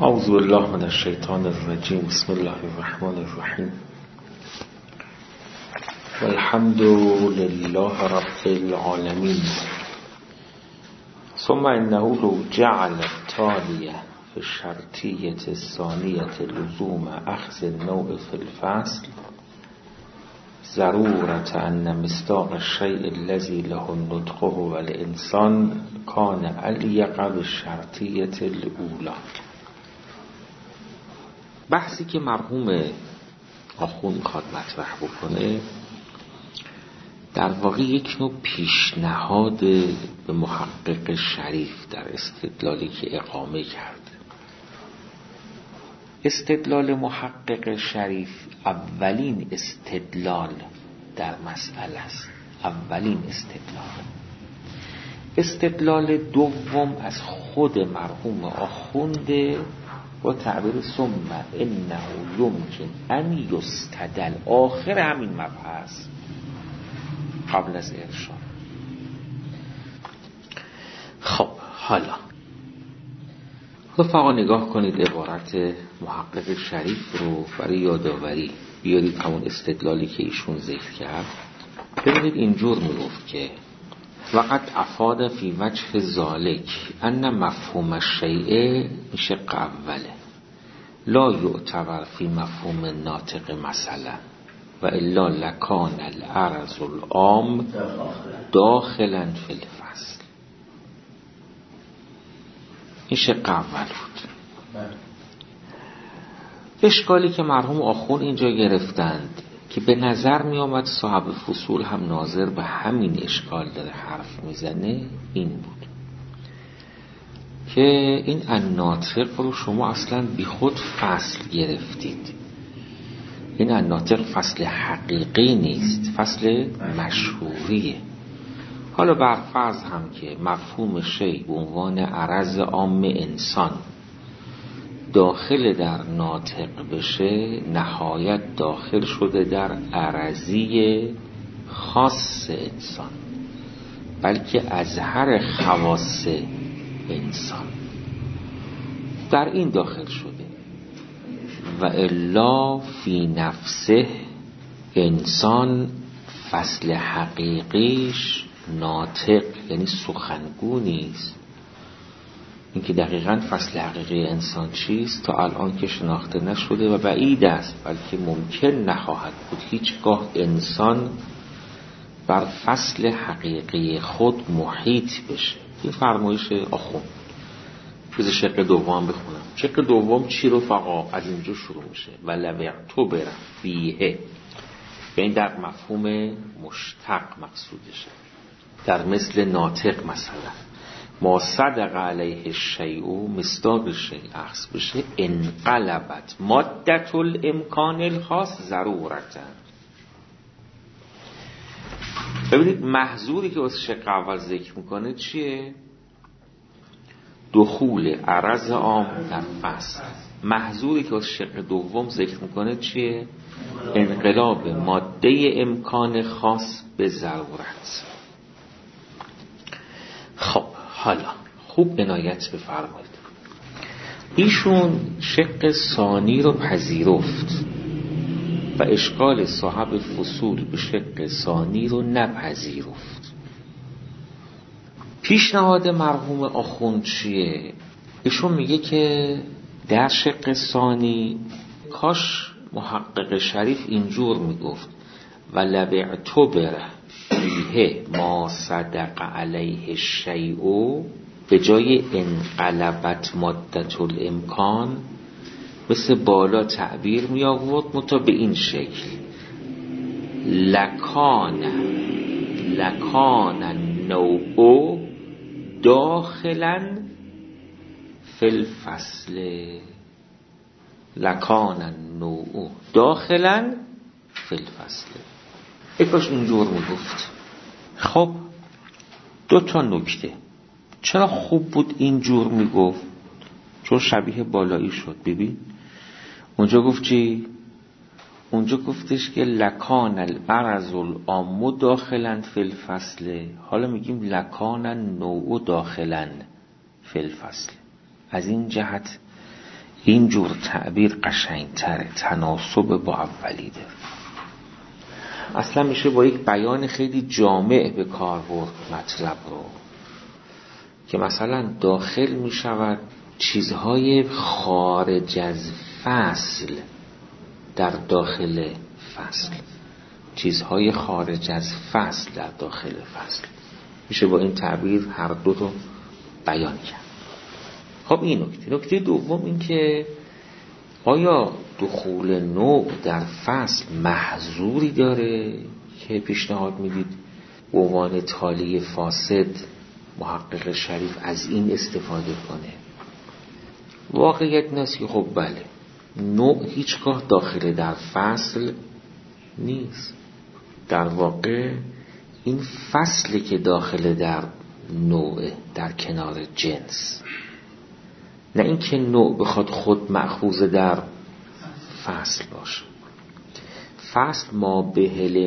اعوذ بالله من الشیطان الرجیم. بسم الله الرحمن الرحیم. والحمد لله رب العالمین. ثم انه لو جعل التالية في الشرطية الثانية لزوم أخذ النوع في الفصل ضرورة أن مصداق الشيء الذي له النطق هو الإنسان كان أليق بالشرطية الأولى. بحثی که مرحوم آخوند میخواد مطرح بکنه در واقع یک نوع پیشنهاد به محقق شریف در استدلالی که اقامه کرده. استدلال محقق شریف اولین استدلال در مسئله است. اولین استدلال دوم از خود مرحوم آخونده با تعبیر ثم انه یمکن ان یستدل، آخر همین مبحث قبل از ارشاد. خب حالا رفقا نگاه کنید عبارت محقق شریف رو برای یادآوری بیارید همون استدلالی که ایشون ذکر کرد. ببینید اینجور میگفت که وقد افاد فی وجه ذالک ان مفهوم الشیء شق اوله لا یعتبر فی مفهوم ناطق مثلا و الا لکان العرض العام داخلا فی الفصل. این شق اول بود. اشکالی که مرحوم آخوند اینجا گرفتند که به نظر می آمد صاحب فصول هم ناظر به همین اشکال داره حرف میزنه این بود که این الناطق رو شما اصلا بی خود فصل گرفتید. این الناطق فصل حقیقی نیست، فصل مشهوریه. حالا بر فرض هم که مفهوم شیء به عنوان عرض عام انسان داخل در ناطق بشه، نهایت داخل شده در عرضی خاص انسان، بلکه اظهر خواص انسان در این داخل شده. و الا فی نفسه انسان فصل حقیقیش ناطق یعنی سخنگو نیست. این که دقیقاً فصل حقیقی انسان چیست تا الان که شناخته نشده و بعید است، بلکه ممکن نخواهد بود هیچگاه انسان بر فصل حقیقی خود محیط بشه. این فرمایش آخوند. بذار شق دوم بخونم. شق دوم چی رو فقط از اینجا شروع میشه و لویعتو برم فیه، یعنی در مفهوم مشتق مقصودشه، در مثل ناطق مثلا ما صدق علیه الشیء مصداق شیء اخذ بشه انقلبت مادة الامکان الخاص ضرورتا. ببینید محظوری که از شق اول ذکر میکنه چیه؟ دخول عرض عام در فصل. محظوری که از شق دوم ذکر میکنه چیه؟ انقلاب ماده امکان خاص به ضرورت. خب حالا خوب عنایت بفرمایید. ایشون شق ثانی رو پذیرفت و اشکال صاحب فصول به شق ثانی رو نپذیرفت. پیشنهاد مرحوم آخوند چیه؟ ایشون میگه که در شق ثانی کاش محقق شریف اینجور میگفت و لبعتبر فیه ما صدق علیه الشیء به جای انقلبت مادة الامکان مثل بالا تعبیر می آورد متا به این شکل لکان النوع داخلا فی الفصل. لکان النوع داخلا فی الفصل. یکاش اینجور میگفت. خب دو تا نکته. چرا خوب بود اینجور میگفت؟ چون شبیه بالایی شد. ببین اونجا گفت چی؟ اونجا گفتش که لکان العرض العام داخلا فی الفصل. حالا میگیم لکان النوع داخلا فی الفصل. از این جهت این جور تعبیر قشنگتره، تناسب با اولی داره. اصلا میشه با یک بیان خیلی جامع به کار برد مطلب رو، که مثلا داخل میشود چیزهای خارج از فصل در داخل فصل، چیزهای خارج از فصل در داخل فصل. میشه با این تعبیر هر دو رو بیان کرد. خب این نکته دوم این که آیا دخول نوع در فصل محظوری داره که پیشنهاد میدید به عنوان تالی فاسد محقق شریف از این استفاده کنه؟ واقعیت نیست که خب بله، نوع هیچگاه داخل در فصل نیست. در واقع این فصلی که داخل در نوع در کنار جنس، نه اینکه نوع بخواد خود مأخوذ در فصل باشه. فصل ما به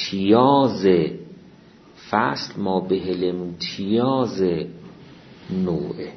امتیاز نوعه.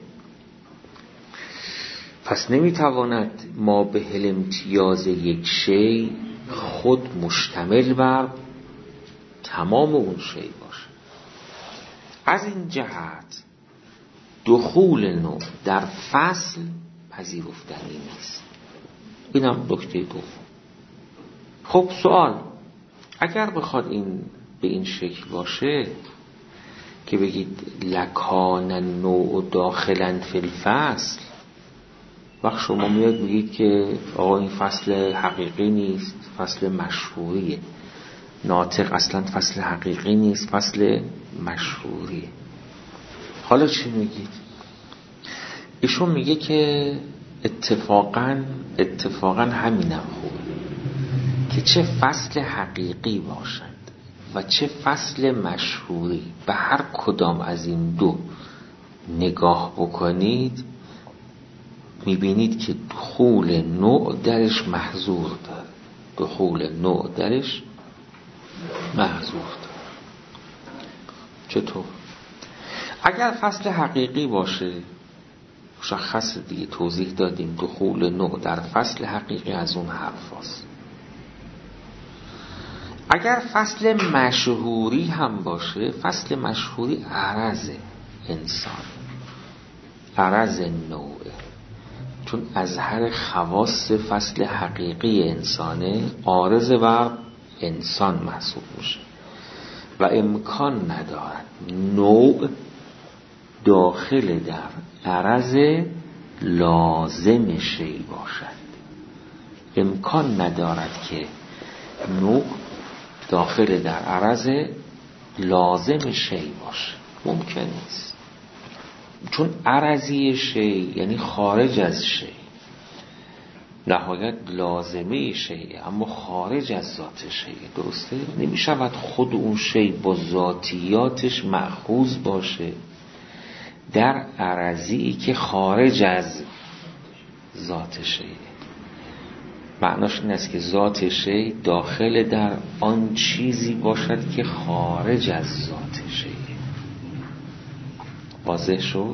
پس نمیتواند ما به امتیاز یک شی خود مشتمل بر تمام اون شی باشه. از این جهت دخول نوع در فصل پذیرفتنی نیست. اینم نکته دوم. خب سوال، اگر بخواد این به این شکل باشه که بگید لکان النوع داخلا فی الفصل، وقت شما میاد میگید که آقا این فصل حقیقی نیست، فصل مشهوریه. ناطق اصلا فصل حقیقی نیست، فصل مشهوریه. حالا چی میگید؟ ایشون میگه که اتفاقا همینم خوبه که چه فصل حقیقی باشند و چه فصل مشهوری، به هر کدام از این دو نگاه بکنید میبینید که دخول نوع درش محظور داره. دخول نوع درش محظور داره. چطور؟ اگر فصل حقیقی باشه مشخص دیگه، توضیح دادیم دخول نوع در فصل حقیقی از اون حرف هست. اگر فصل مشهوری هم باشه، فصل مشهوری عرض انسان، عرض نوعه، چون از هر خواص فصل حقیقی انسانه عارض بر انسان محسوب میشه و امکان ندارد نوع داخل در عرض لازم شی باشد. امکان ندارد که نوع داخل در عرض لازم شی باشه، ممکن نیست. چون عرضی شی یعنی خارج از شی، نهایت لازمه شیء اما خارج از ذات شیء. درسته؟ نمیشود خود اون شی با ذاتیاتش مأخوذ باشه در عرضی که خارج از ذات شیء. معناش این است که ذات شی داخل در آن چیزی باشد که خارج از ذات شی. واضح شد؟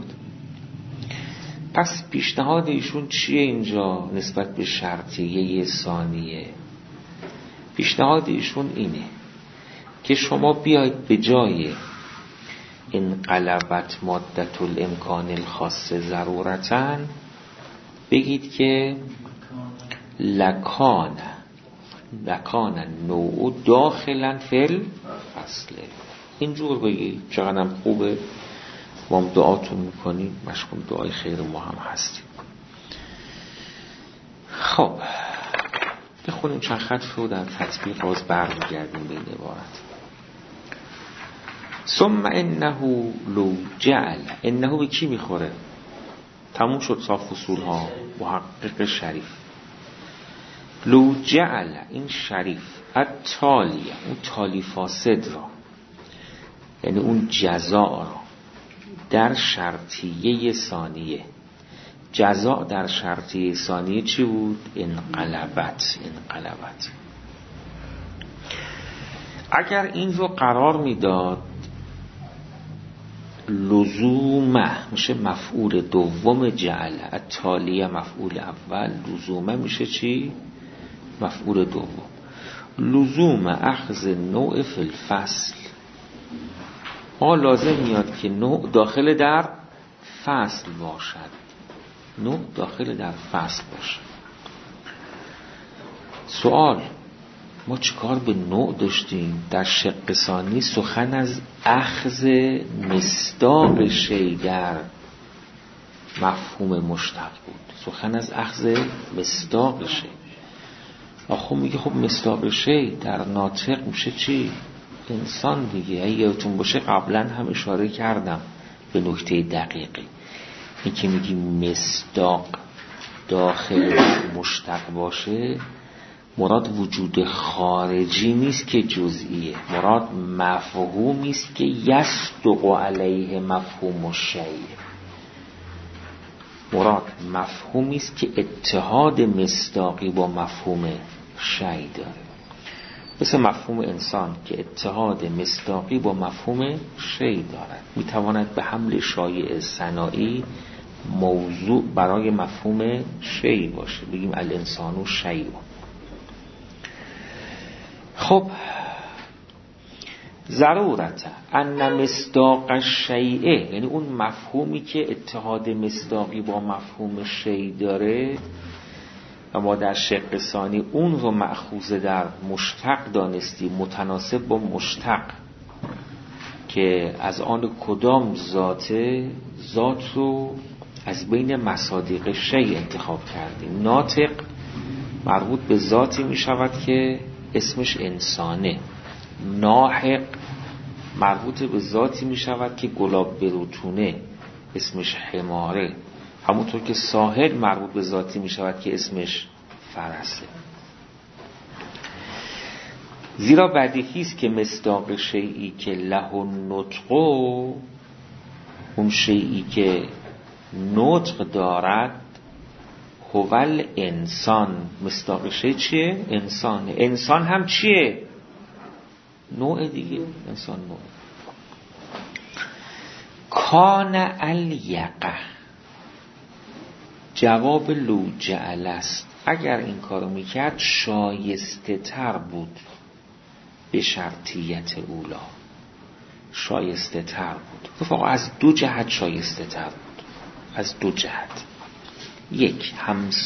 پس پیشنهاد ایشون چیه اینجا نسبت به شرطیه ثانیه؟ پیشنهاد ایشون اینه که شما بیاید به جای انقلبت مادة الامکان الخاص ضرورتاً بگید که لکان نوع داخلا فی الفصل. اینجور بگید. چقدر خوبه. ما هم دعاتون میکنیم، مشغول دعای خیر ما هم هستیم. خب بخونیم چند خط رو در تطبیق باز برمیگردیم به این عبارت. ثم انه لو جعل، انه به کی میخوره؟ تموم شد صاف اصول ها. محقق شریف لو جعل، این شریف التالیه، اون تالی فاسد را، یعنی اون جزا را در شرطیه ثانیه. جزا در شرطیه ثانیه چی بود؟ انقلبت. اگر این رو قرار میداد لزومه میشه مفعول دوم جعل، التالیه مفعول اول، لزومه میشه چی؟ مفعول دوم. لزوم اخذ نوع فی الفصل، لازم میاد که نوع داخل در فصل باشد، نوع داخل در فصل باشد. سوال، ما چیکار به نوع داشتیم؟ در شق ثانی سخن از اخذ مصداق شیء در مفهوم مشتق بود، سخن از اخذ مصداق شیء. آخو میگه خب مصداق شیء در ناطق میشه چی؟ انسان دیگه. اگه یادتون باشه قبلا هم اشاره کردم به نکته دقیقی، این که میگی مصداق داخل مشتق باشه، مراد وجود خارجی نیست که جزئیه، مراد مفهومی است که یصدق علیه مفهوم الشیء، مراد مفهومی است که اتحاد مصداقی با مفهوم شیء داره، مثل مفهوم انسان که اتحاد مصداقی با مفهوم شیء دارد، میتواند به حمل شایع صناعی موضوع برای مفهوم شیء باشه، بگیم الانسان شیء. خب ضرورت ان مصداق الشیء، یعنی اون مفهومی که اتحاد مصداقی با مفهوم شیء داره و ما در شق ثانی اون رو مأخوذ در مشتق دانستیم، متناسب با مشتق که از آن کدام ذات رو از بین مصادیق شیء انتخاب کردیم. ناطق مربوط به ذاتی می شود که اسمش انسانه، ناحق مربوط به ذاتی می شود که گلاب بروتونه اسمش حماره، همونطور که ساحل مربوط به ذاتی می شود که اسمش فرسه. زیرا بدیهی است که مصداق شیئی که له النطق، اون شیئی که نطق دارد، هوال انسان، مصداق شیء چیه؟ انسانه. انسان هم چیه؟ نوع دیگه، انسان نوع. کان الیقه، جواب لو جعل است، اگر این کارو میکرد شایسته تر بود، به شرطیت اولا شایسته تر بود. رفقا از دو جهت شایسته تر بود، از دو جهت. یک،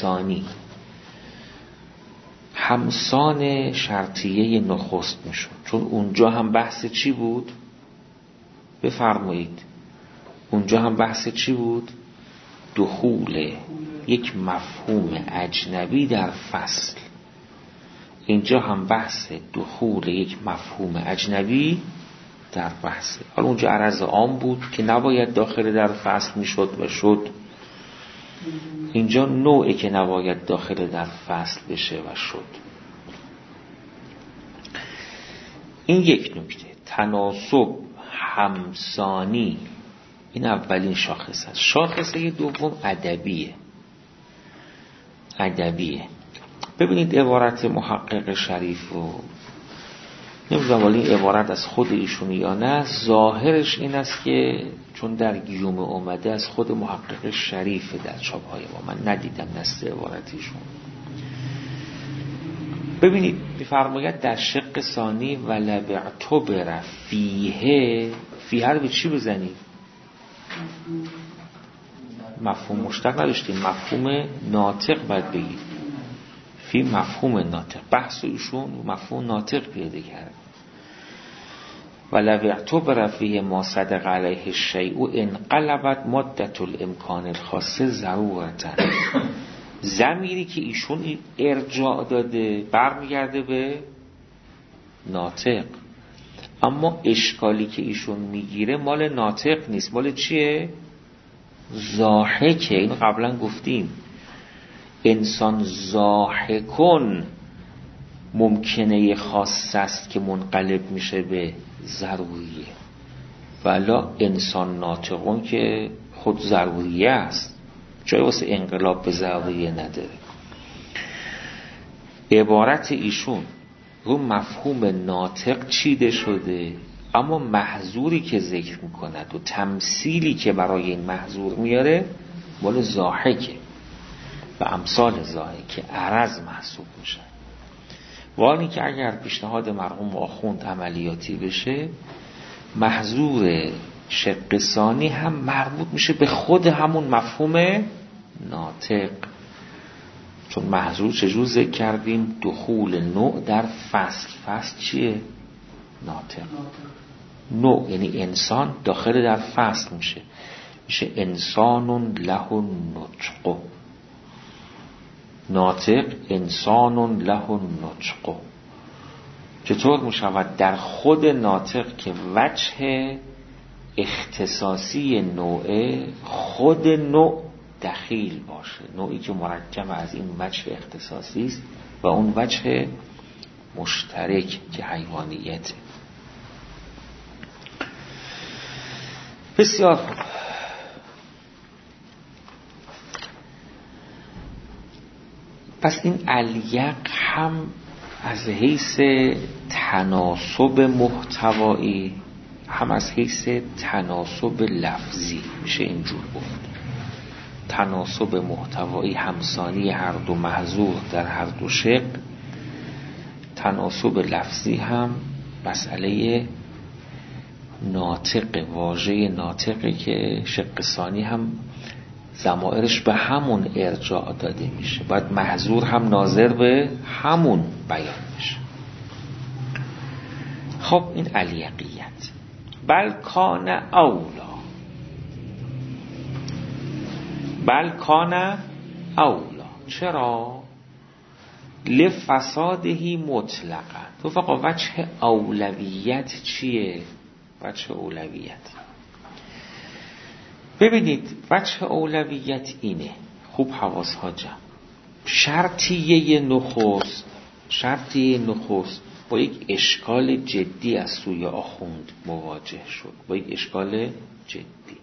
همسان شرطیه نخست میشد، چون اونجا هم بحث چی بود؟ بفرمایید. اونجا هم بحث چی بود؟ دخول یک مفهوم اجنبی در فصل. اینجا هم بحث دخول یک مفهوم اجنبی در فصل. حالا اونجا عرض عام بود که نباید داخل در فصل میشد و شد، اینجا نوعی که نباید داخل در فصل بشه و شد. این یک نکته. تناسب همسانی، این اولین شاخص است. شاخصه دوم ادبیه. ببینید عبارت محقق شریف رو، نمیدونم ولی این عبارت از خود ایشون یا نه، ظاهرش این است که چون در گیوم اومده از خود محقق شریف در چاپ‌های ما، من ندیدم نص عبارتیشون. ببینید می‌فرماید در شق ثانی ولبعتبر فیه رو به چی بزنید؟ مفهوم مشتق نداشتیم، مفهوم ناطق باید بگید. فی مفهوم ناطق، بحث ایشون مفهوم ناطق پیاده کرد. ولو اعتبر فیه ما صدق علیه الشیء انقلبت مدت الامکان الخاص ضرورتا. ضمیری که ایشون ارجاع داده برمیگرده به ناطق، اما اشکالی که ایشون میگیره مال ناطق نیست، مال چیه؟ ضاحکه. اینو قبلا گفتیم، انسان ضاحکون ممکنه خاص است که منقلب میشه به ضروریه، ولا انسان ناطقون که خود ضروریه است، جای واسه انقلاب به ضروریه نداره. عبارت ایشون رو مفهوم ناطق چیده شده اما محظوری که ذکر میکند و تمثیلی که برای این محظور میاره مال ضاحکه و امثال ضاحک عرض محسوب میشه. وانی که اگر پیشنهاد مرحوم آخوند عملیاتی بشه، محظور شق ثانی هم مربوط میشه به خود همون مفهوم ناطق. چون محظور چجور ذکر کردیم؟ دخول نوع در فصل. فصل چیه؟ ناطق. نوع یعنی انسان داخل در فصل میشه انسان له نطق. ناطق انسان له نطق. چطور میشود در خود ناطق که وجه اختصاصی نوعه خود نوع دخیل باشه، نوعی که مرکب از این وجه اختصاصی است و اون وجه مشترک که حیوانیته. بسیار خوب. پس این الیق هم از حیث تناسب محتوایی هم از حیث تناسب لفظی میشه اینجور گفت. تناسب محتوایی همسانی هر دو محظور در هر دو شق. تناسب لفظی هم مسئله ناطق، واژه ناطقی که شق ثانی هم ضمائرش به همون ارجاع داده میشه، باید محظور هم ناظر به همون بیان میشه. خب این الیقیت. بل کان اولا، بل کان اولا. چرا؟ لفسادهی مطلقا. تو فقط وجه اولویت چیه؟ وجه اولویت، ببینید وجه اولویت اینه، خوب حواس ها جمع. شرطیه نخست با یک اشکال جدی از سوی آخوند مواجه شد، با یک اشکال جدی.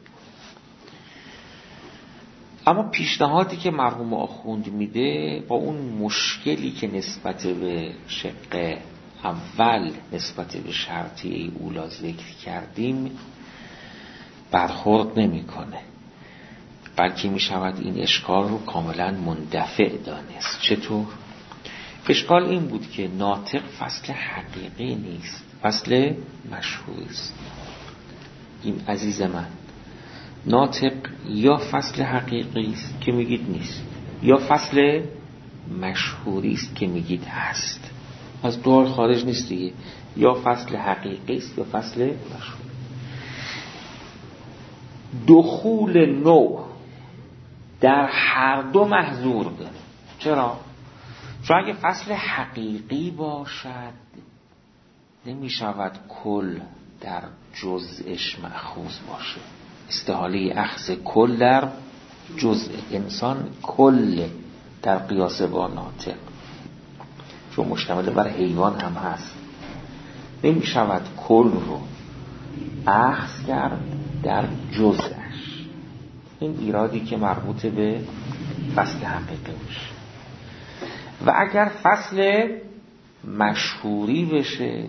اما پیشنهادی که مرحوم آخوند میده با اون مشکلی که نسبت به شق اول نسبت به شرطیه اولا ذکر کردیم برخورد نمیکنه، بلکه می شود این اشکال رو کاملا مندفع دانست. چطور؟ اشکال این بود که ناطق فصل حقیقی نیست، فصل مشهوری است. این عزیز من، ناطق یا فصل حقیقی است که میگید نیست، یا فصل مشهوری است که میگید هست. از دو خارج نیست دیگه، یا فصل حقیقی است یا فصل مشهوری. دخول نوع در هر دو محظور داره. چرا؟ چون اگه فصل حقیقی باشد نمی شود کل در جزءش مأخوذ باشه. استحاله اخذ کل در جزء. انسان کل در قیاس با ناطق، چون مشتمل بر حیوان هم هست. نمی شود کل رو اخذ کرد در جزءش. این ایرادی که مربوط به فصل حقیقی میشه. و اگر فصل مشهوری بشه،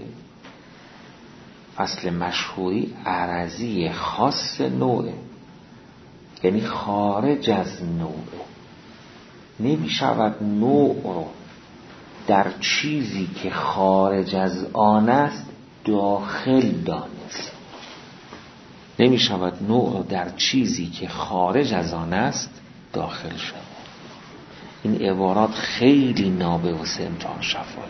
فصل مشهوری عرضی خاص نوعه، یعنی خارج از نوعه. نمی شود نوع رو در چیزی که خارج از آن است داخل دانست. نمی شود نوع رو در چیزی که خارج از آن است داخل شد. این عبارات خیلی نابه واسه امتحان شفایی.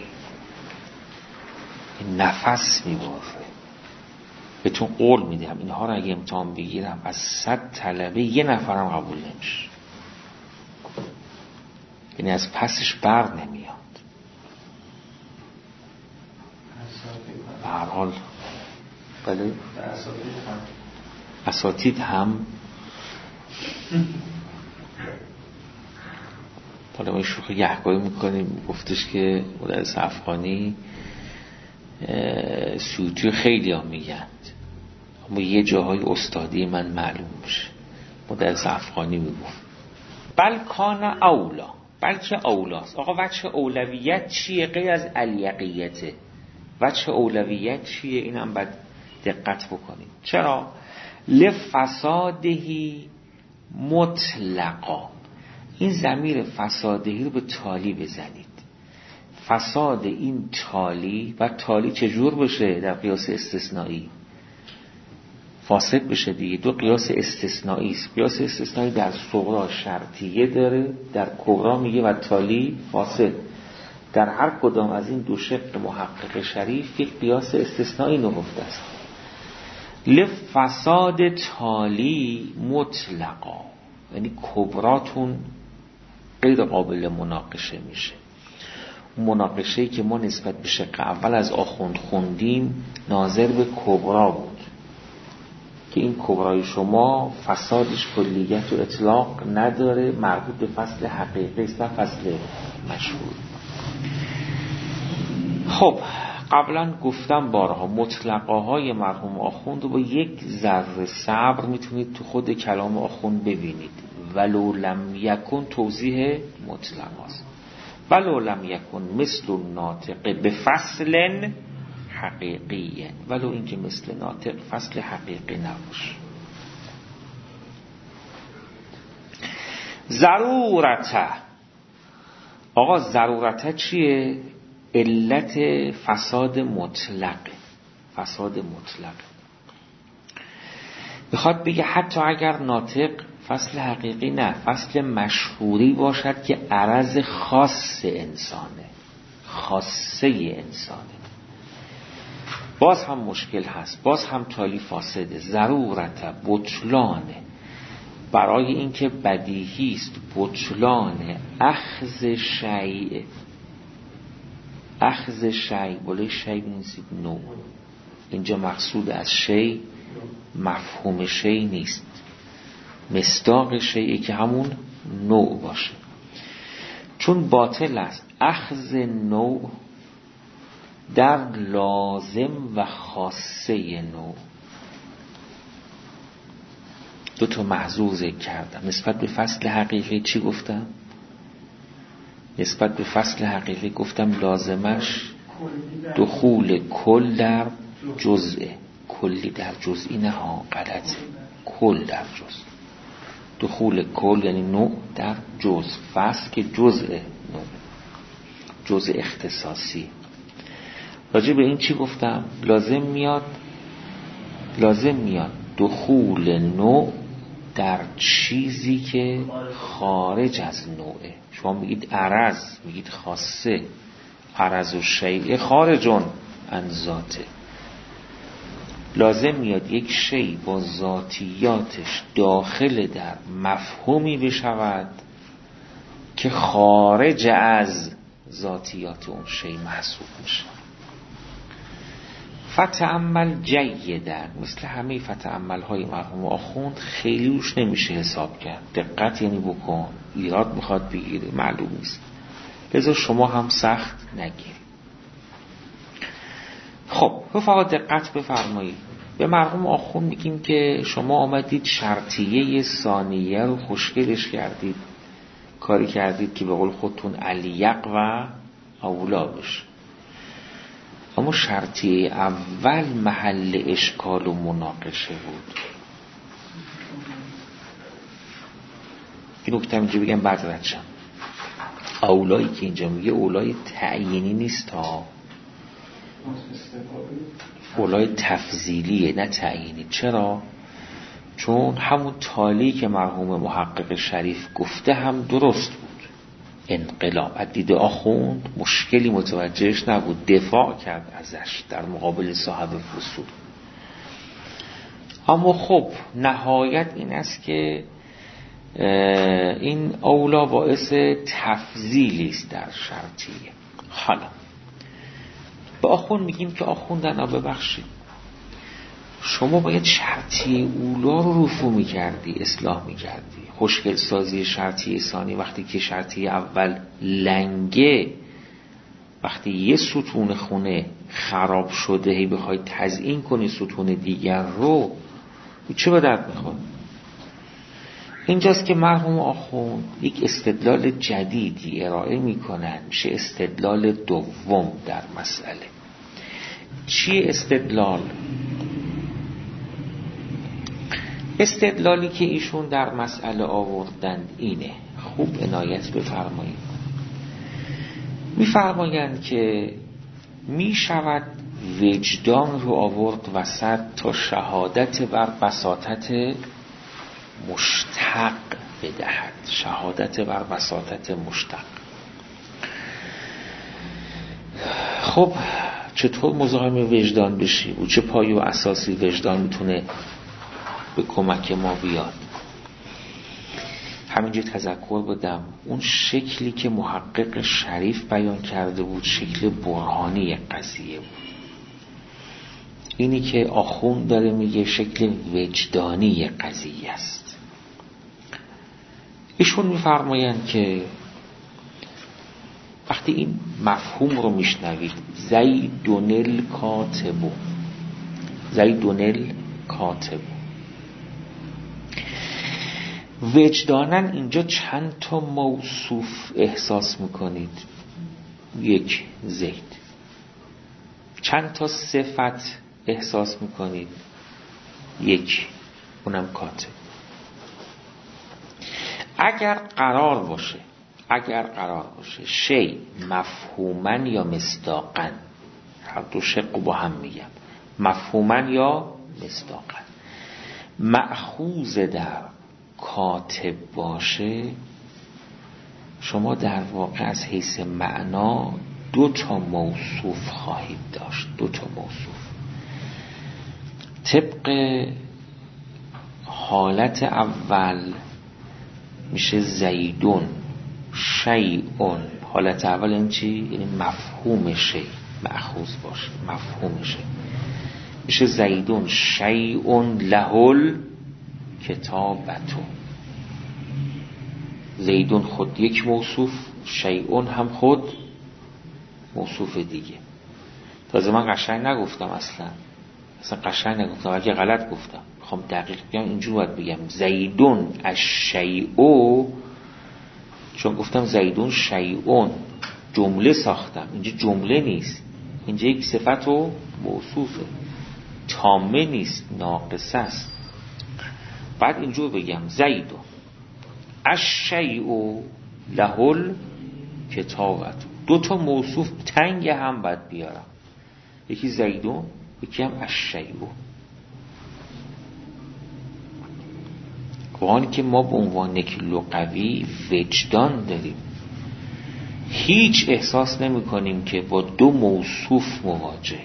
این نفس میبره. بهتون قول میدم اینها رو اگه امتحان بگیرم از 100 طلبه 1 نفرم قبول نمیشه. یعنی از پسش بر نمیاد. به هر حال بله اساتید هم حالا ما شوخی گهگاهی میکنیم، گفتش که مدرس افغانی سیوطی خیلی ها میگند، اما یه جاهای استادی من معلوم میشه. مدرس افغانی میگفت بل کان اولا، بلکه اولاست. آقا وجه اولویت چیه غیر از الیقیته؟ وجه اولویت چیه؟ اینم بعد دقت بکنید. چرا؟ لفسادهی مطلقا. این ضمیر فسادهی رو به تالی بزنید. فساد این تالی، و تالی چجور بشه در قیاس استثنایی؟ فاسد بشه دیگه. دو قیاس استثنایی است. قیاس استثنایی در صغرا شرطیه داره، در کبرا میگه و تالی فاسد. در هر کدام از این دو شق محقق شریف یک قیاس استثنایی نهفته است. لفساد تالی مطلقا، یعنی کبراتون غیر قابل مناقشه میشه. مناقشه‌ای که ما نسبت به شق اول از آخوند خوندیم ناظر به کبرا بود که این کبرای شما فسادش کلیت و اطلاق نداره، مربوط به فصل حقیقی است و فصل مشهور. خب قبلا گفتم بارها مطلقاهای مرحوم آخوند رو با یک ذره صبر میتونید تو خود کلام آخوند ببینید. ولو لم یکن توضیح مطلقاست. ولو لم یکن مثل ناطق به فصل حقیقی، ولو اینکه مثل ناطق فصل حقیقی نباشه. ضرورته. آقا ضرورته چیه؟ علت فساد مطلق. فساد مطلق بخواد بگه حتی اگر ناطق فصل حقیقی نه، فصل مشهوری باشد که عرض خاص انسانه، خاصه انسانه، باز هم مشکل هست، باز هم تالی فاسده. ضرورت بطلانه، برای اینکه بدیهی است بطلان اخذ شیء. اخذ شیء، بله شیء بنویسید نوع. اینجا مقصود از شیء مفهوم شیء نیست، مصداق شیء که همون نوع باشه، چون باطل است اخذ نوع در لازم و خاصه نوع. دو تا محذور ذکر کردم. نسبت به فصل حقیقی چی گفتم؟ نسبت به فصل حقیقی گفتم لازمش دخول کل در جزء. کلی در جزئی نه ها، غلطه. کل در جزء. دخول کل یعنی نوع در جزء. فصل که جزء نوع، جزء اختصاصی. راجع به این چی گفتم؟ لازم میاد دخول نوع در چیزی که خارج از نوعه. شما میگید عرض، میگید خاصه. عرض و شیء خارجون عن ذاته. لازم میاد یک شیء با ذاتیاتش داخل در مفهومی بشود که خارج از ذاتیات اون شیء محسوب میشه. فتأمل جیدن، مثل همه فتأمل های مرحوم آخوند خیلی روش نمیشه حساب کرد. دقت یعنی بکن، ایراد میخواد بگیره معلوم نیست، لذا شما هم سخت نگیر. خب فقط دقت بفرمایید. به مرحوم آخوند میگیم که شما آمدید شرطیه ثانیه رو خوشگلش کردید، کاری کردید که به قول خودتون الیق و اولا بشه. اما شرطیه اول محل اشکال و مناقشه بود. این نکته اینجا بگم بعد رد شم. اولایی که اینجا میگه اولای تعیینی نیست ها، اولای تفضیلیه نه تعیینی. چرا؟ چون همون تالی که مرحوم محقق شریف گفته هم درست بود. انقلاب از دید آخوند مشکلی متوجهش نبود، دفاع کرد ازش در مقابل صاحب فصول. اما خب نهایت این است که این اولا باعث تفضیلی است در شرطیه. حالا به آخوند میگیم که آخوندنا ببخشید، شما باید شرطیه اولا رو رفو میکردی، اصلاح میکردی. خوشگل سازی شرطیه ثانی وقتی که شرطیه اول لنگه، وقتی یه ستون خونه خراب شده هی بخوای تزیین کنی ستون دیگر رو، چه به درد میخواد؟ اینجاست که مرحوم آخوند یک استدلال جدیدی ارائه میکنن، میشه استدلال دوم در مسئله. چی استدلال؟ استدلالی که ایشون در مسئله آوردند اینه، خوب عنایت بفرمایید. میفرمایند که می شود وجدان رو آورد وسط تا شهادت بر بساطت مشتق بدهد. شهادت بر بساطت مشتق. خب چطور مزاحم وجدان بشی و چه پایه و اساسی وجدان میتونه به کمک ما بیاد؟ همینجا تذکر بدم اون شکلی که محقق شریف بیان کرده بود شکل برهانی قضیه بود. اینی که آخوند داره میگه شکل وجدانی قضیه است. ایشون میفرمایند که وقتی این مفهوم رو میشنوید زیدون الکاتب، زیدون الکاتب، وجدانن اینجا چند تا موصوف احساس میکنید؟ یک، زید. چند تا صفت احساس میکنید؟ یک، اونم کاتب. اگر قرار باشه شی مفهومن یا مصداقن، هر دو شق با هم میگم، مفهومن یا مصداقن، مأخوذ در کاتب باشه، شما در واقع از حیث معنا دو تا موصوف خواهید داشت. دو تا موصوف. طبق حالت اول میشه زیدون شیئون. حالت اول این چی؟ یعنی مفهوم شی مأخوذ باشه، مفهوم شی میشه زیدون شیئون لهل کتابتو. زیدون خود یک موصوف، شیئون هم خود موصوف دیگه. تازه من قشنگ نگفتم، اصلا قشنگ نگفتم، اگه غلط گفتم میخوام دقیق بگم. اینجور باید بگم زیدون الشیء، چون گفتم زیدون شیئون جمله ساختم، اینجا جمله نیست، اینجا یک صفت و موصوفه، تامه نیست، ناقصه است. بعد اینجور بگم زیدون الشیء لهل کتابت. دو تا موصوف تنگ هم باید بیارم، یکی زیدون یکی هم الشیء. قرآنی که ما به عنوان یک لغوی وجدان داریم، هیچ احساس نمی کنیم که با دو موصوف مواجه.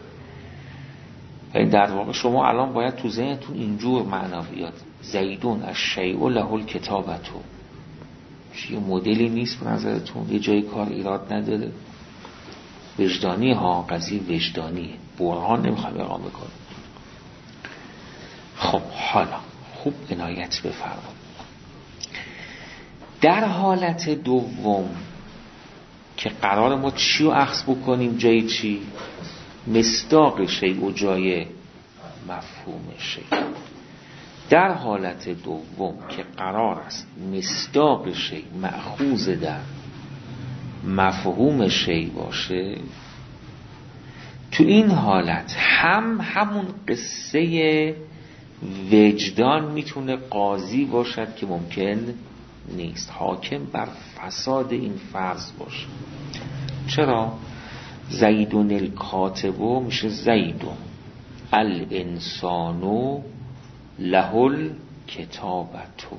یعنی در واقع شما الان باید تو ذهنتون اینجور معنا بیاد زیدون الشیء له الکتابتو. یه مدلی نیست به نظرتون؟ یه جای کار ایراد نداره؟ وجدانی ها، قضیه وجدانیه، برهان نمیخوام اقامه کنم. خب حالا خوب عنایت بفرمایید. در حالت دوم که قرار ما چی رو اخذ بکنیم جای چی؟ مصداق شیء و جای مفهوم شیء. در حالت دوم که قرار است مصداق شیء مأخوذ در مفهوم شیء باشه، تو این حالت همون قصه وجدان میتونه قاضی باشد که ممکن نیست، حاکم بر فساد این فرض باشه. چرا؟ زیدون الکاتبو میشه زیدون الانسانو لهل کتابتو.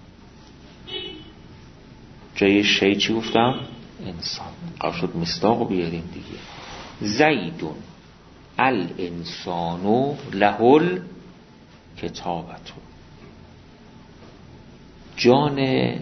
جای شی چی گفتم؟ انسان. قرار شد مصداقو بیاریم دیگه. زیدون الانسانو لهل کتابتو. جان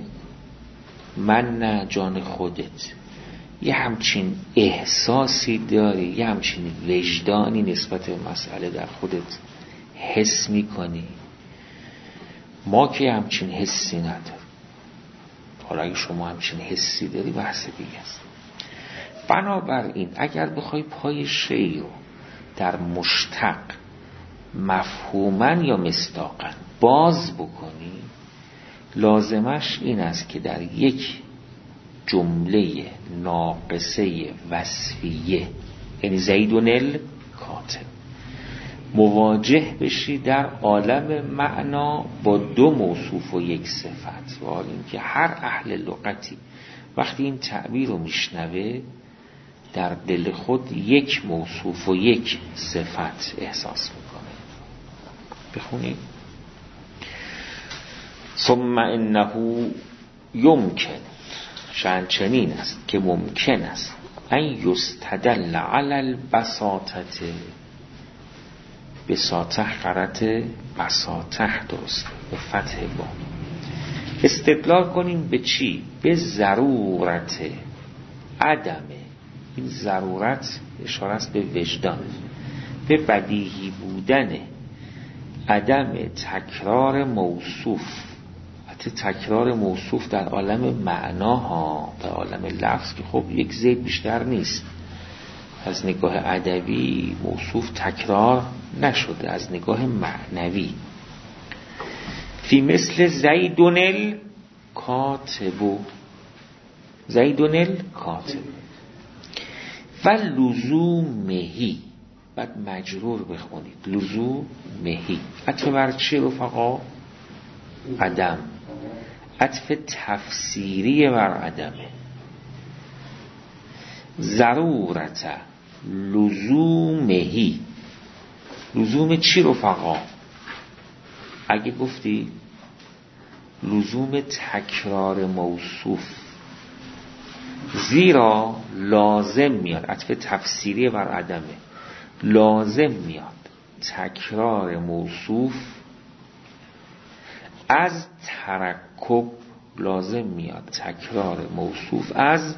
من نه جان خودت، یه همچین احساسی داری، یه همچین وجدانی نسبت به مسئله در خودت حس میکنی. ما که همچین حسی نداریم. حالا اگه شما همچین حسی داری بحث دیگه است. بنابراین اگر بخوای پای شی رو در مشتق مفهومن یا مصداقن باز بکنی، لازمش این است که در یک جمله ناقصه وصفیه، یعنی زیدون الکاتب، مواجه بشی در عالم معنا با دو موصوف و یک صفت. و حال این که هر اهل لغتی وقتی این تعبیر رو میشنوه در دل خود یک موصوف و یک صفت احساس میکنه. بخونید. ثم انه یمکن، شأن چنین است که ممکن است ان یستدل علی البساطه، بساطه قرأت بساطه درست به فتح با، استدلال کنیم به چی؟ به ضرورت عدمه. این ضرورت اشاره است به وجدان، به بدیهی بودن عدم تکرار موصوف. تکرار موصوف در عالم معناها، در عالم لفظ که خب یک زید بیشتر نیست. از نگاه ادبی موصوف تکرار نشده، از نگاه معنوی فی مثل زیدون الکاتب، زیدون الکاتب و لزومهی، بعد مجرور بخونید لزومهی. عطف بر چی رفقا؟ عدم. عطف تفسیری بر عدمه. ضرورت لزومهی، لزوم چی رفقا؟ اگه گفتی لزوم تکرار موصوف، زیرا لازم میاد، عطف تفسیری بر عدمه، لازم میاد تکرار موصوف از ترکب، لازم میاد تکرار موصوف از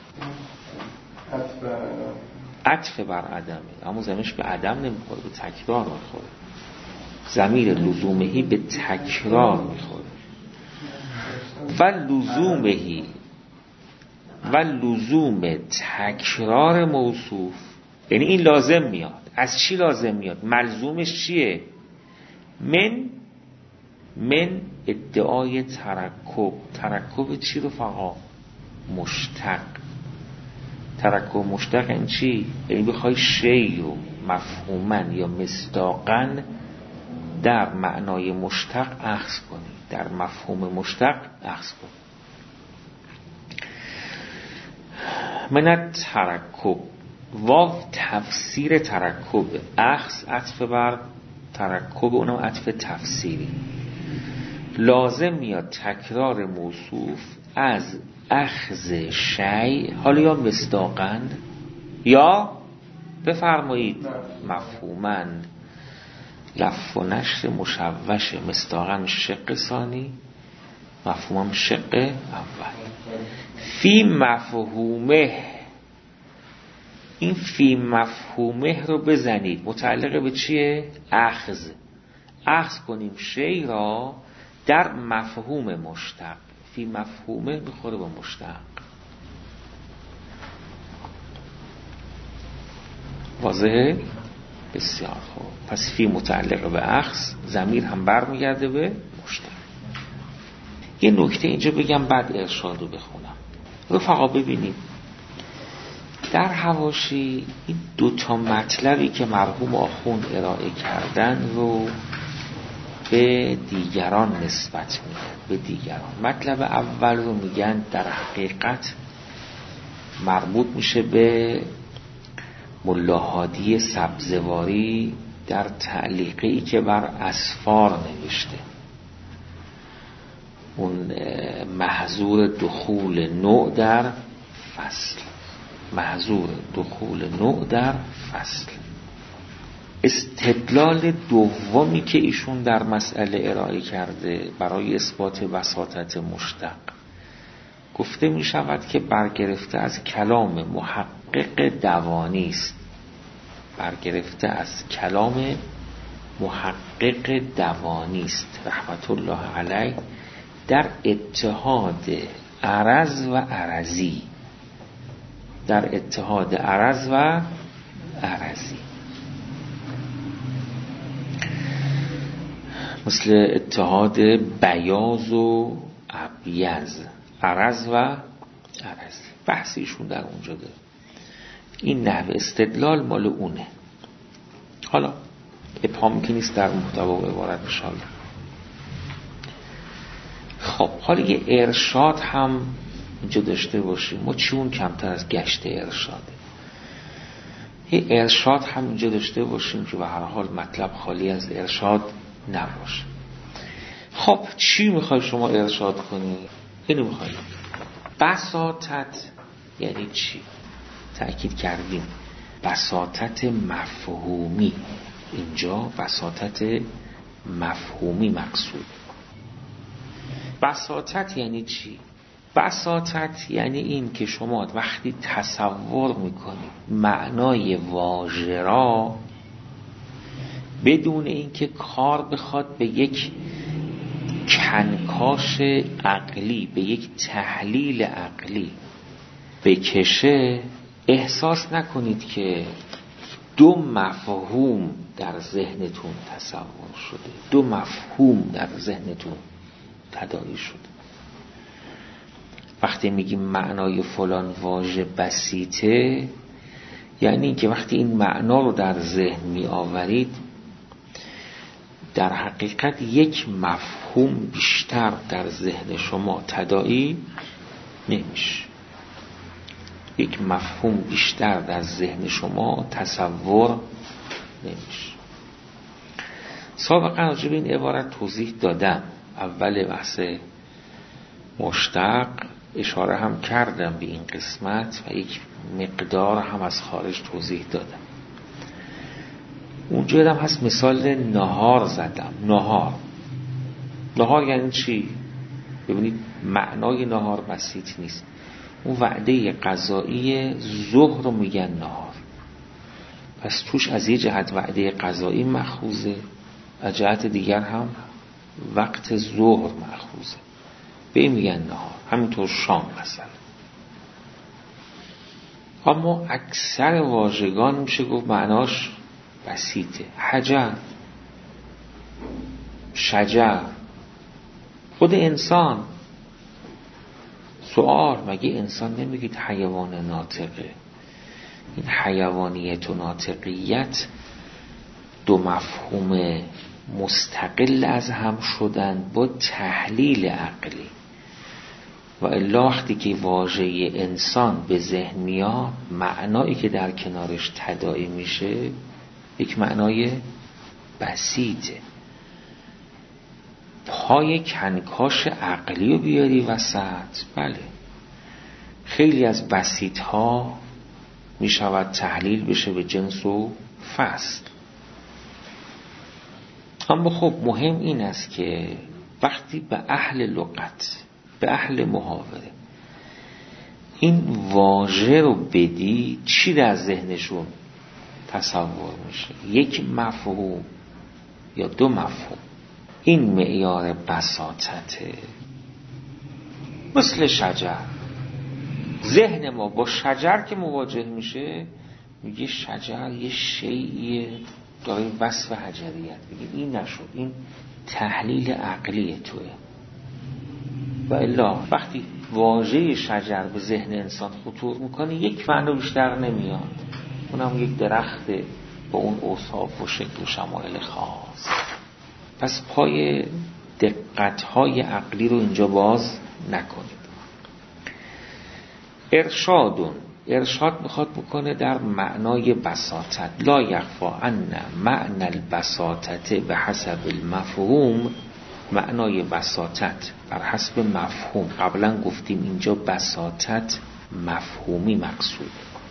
عطف بر عدمه. اما زمینش به عدم نمیخوره، به تکرار میخوره. ضمیر لزومهی به تکرار میخوره. و لزومهی، و لزوم تکرار موصوف، یعنی این لازم میاد. از چی لازم میاد؟ ملزومش چیه؟ من ادعای ترکب. ترکب چی رفقا؟ مشتق. ترکب مشتق این چی؟ یعنی بخوای شی رو مفهوماً یا مصداقاً در معنای مشتق اخذ کنی، در مفهوم مشتق اخذ کنی. من ترکب، واو تفسیر ترکب، اخذ عطف بر ترکب، اونم عطف تفسیری. لازم میاد تکرار موصوف از اخذ شی، حالا یا مصداقاً یا بفرمایید مفهوماً. لف و نشر مشوش، مصداقاً شق ثانی، مفهوماً شق اول. فی مفهومه، این فی مفهومه رو بزنید، متعلق به چیه؟ اخذ. اخذ کنیم شی را در مفهوم مشتق. فی مفهومه میخوره با مشتق. واضحه؟ بسیار خوب. پس فی متعلق به اخذ، ضمیر هم برمیگرده به مشتق. یه نکته اینجا بگم بعد ارشاد رو بخونم. رفقا ببینید در حواشی این دوتا مطلبی که مرحوم آخوند ارائه کردن رو به دیگران نسبت میدن. به دیگران. مطلب اول رو میگن در حقیقت مربوط میشه به ملا هادی سبزواری در تعلیقی که بر اسفار نوشته، اون محظور دخول نوع در فصل. محظور دخول نوع در فصل. استدلال دومی که ایشون در مسئله ارائه کرده برای اثبات وساطت مشتق، گفته می شود که برگرفته از کلام محقق دوانی است. برگرفته از کلام محقق دوانی است رحمت الله علیه در اتحاد عرض و عرضی. در اتحاد عرض و عرضی، مثل اتحاد بیاض و ابیض، عرض و عرضی. بحثیشون در اونجا داره. این نحوه استدلال مال اونه. حالا ابهامی که نیست در محتوا و عبارت انشاءالله. خب حالا یه ارشاد هم اینجا داشته باشیم. ما چون کمتر از گشت ارشاده. یه ارشاد هم اینجا داشته باشیم که به هر حال مطلب خالی از ارشاد نباشه. خب چی میخوای شما ارشاد کنی؟ اینو میخوای. بساطت یعنی چی؟ تأکید کردیم بساطت مفهومی. اینجا بساطت مفهومی مقصود. بساطت یعنی چی؟ بساطت یعنی این که شما وقتی تصور میکنید معنای واژه را بدون اینکه کار بخواد به یک کنکاش عقلی، به یک تحلیل عقلی بکشه، احساس نکنید که دو مفهوم در ذهنتون تصور شده، دو مفهوم در ذهنتون تداعی شده. وقتی میگیم معنای فلان واژه بسیطه، یعنی که وقتی این معنا رو در ذهن می آورید در حقیقت یک مفهوم بیشتر در ذهن شما تداعی نمیشه، یک مفهوم بیشتر در ذهن شما تصور نمیشه. سابقا راجع به این عبارت توضیح دادم. اول بحث مشتق اشاره هم کردم به این قسمت و یک مقدار هم از خارج توضیح دادم. اونجا هم هست مثال نهار زدم. نهار یعنی چی؟ ببینید معنای نهار بسیط نیست. اون وعده غذایی ظهر رو میگن نهار، پس توش از یه جهت وعده غذایی مأخوذه، از جهت دیگر هم وقت ظهر مأخوذه، به این میگن نهار. همینطور شام مثلا. اما اکثر واژگان میشه گفت معناش بسیطه. حجر، شجر، خود انسان. سؤال: مگه انسان نمیگید حیوان ناطقه؟ این حیوانیت و ناطقیت دو مفهوم مستقل از هم شدن با تحلیل عقلی. و الا وقتی که واژه انسان به ذهن میاد، معنایی که در کنارش تداعی میشه یک معنای بسیطه. پای کنکاش عقلی رو بیاری وسط، بله، خیلی از بسیط ها می شود تحلیل بشه به جنس و فصل. اما خب مهم این است که وقتی به اهل لغت، به اهل محاوره این واژه رو بدی، چی در ذهنشون تصور میشه؟ یک مفهوم یا دو مفهوم. این معیار بساطته. مثل شجر، ذهن ما با شجر که مواجه میشه میگه شجر یه شیئیه داره وصف حجریت، میگه این نشد، این تحلیل عقلی توه. و الا وقتی واژه شجر به ذهن انسان خطور میکنه یک معنی بیشتر نمیاد، اونم یک درخت با اون اوصاف و شکل و شمایل خاص. پس پای دقت‌های عقلی رو اینجا باز نکنید. ارشاد میخواد بکنه در معنای بساطت. لا یخفا ان معنی البساطت به حسب المفهوم. معنای بساطت بر حسب مفهوم. قبلا گفتیم اینجا بساطت مفهومی مقصود.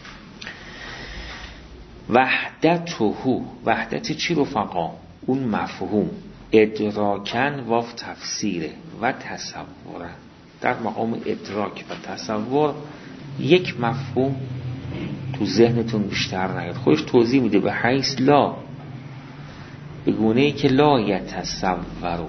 وحدت چی رفقا؟ اون مفهوم ادراکن و تفسیره و تصوره. در مقام ادراک و تصور یک مفهوم تو ذهنتون بیشتر نیاد. خودش توضیح میده به حیث لا، به گونه‌ای که لا یتصورو،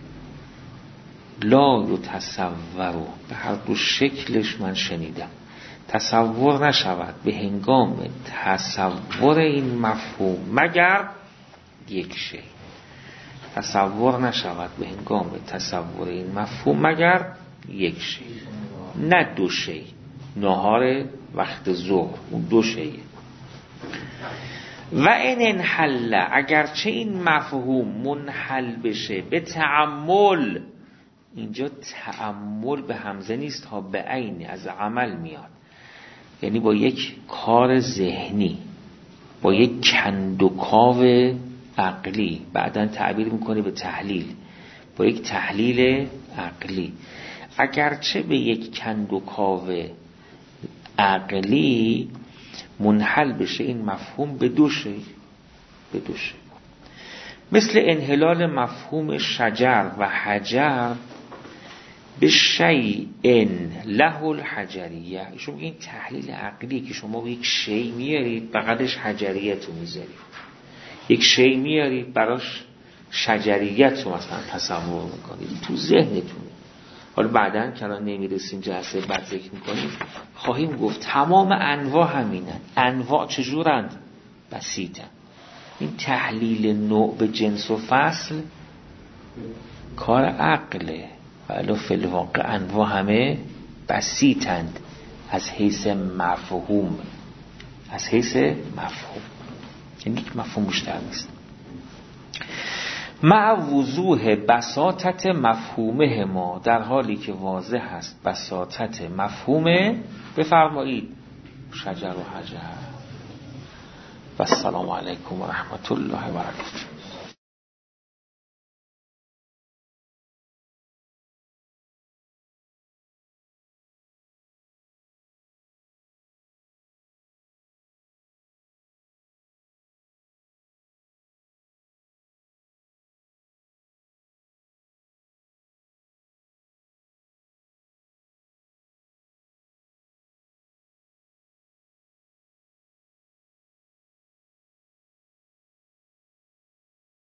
لا یتصورو، به هر دو شکلش من شنیدم، تصور نشود به هنگام تصور این مفهوم مگر یک شی. تصور نشود به هنگام تصور این مفهوم مگر یک شی، نه دو شی. نهار وقت ظهر اون دو شیه. و این انحل، اگرچه این مفهوم منحل بشه به تأمل، اینجا تأمل به همزه نیست ها، به عین از عمل میاد، یعنی با یک کار ذهنی، با یک کندوکاو عقلی، بعداً تعبیر میکنه به تحلیل، با یک تحلیل عقلی. اگرچه به یک کندوکاو عقلی منحل بشه این مفهوم به دوشه، مثل انحلال مفهوم شجر و حجر به شیء له الحجریه. ایشون این تحلیل عقلی که شما به یک شیء میارید بغلش حجریت رو میذارید، یک شیء میارید براش شجریت رو مثلا تصور میکنید تو ذهنتون. حالا بعداً که الان نمیرسیم جلسه بعد ذکر میکنیم خواهیم گفت تمام انواع همینن. انواع چجورند؟ بسیطن. این تحلیل نوع به جنس و فصل کار عقله، ولی فی الواقع انواع همه بسیطند از حیث مفهوم، یعنی یک مفهوم بیشتر نیست. مع وضوح بساطت مفهومه ما، در حالی که واضح است بساطت مفهومه. بفرمایید شجر و حجر. و السلام علیکم و رحمت الله و برکاته.